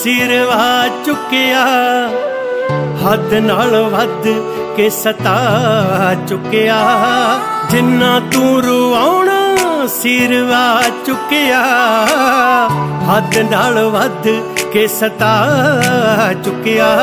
ਸਿਰਵਾ ਚੁੱਕਿਆ, ਹੱਦ ਨਾਲ ਵੱਧ ਕੇ ਸਤਾ ਚੁੱਕਿਆ। ਜਿੰਨਾ ਤੂੰ ਰਵਾਉਣਾ ਸਿਰਵਾ ਚੁੱਕਿਆ, ਹੱਦ ਨਾਲ ਵੱਧ ਕੇ ਸਤਾ ਚੁੱਕਿਆ।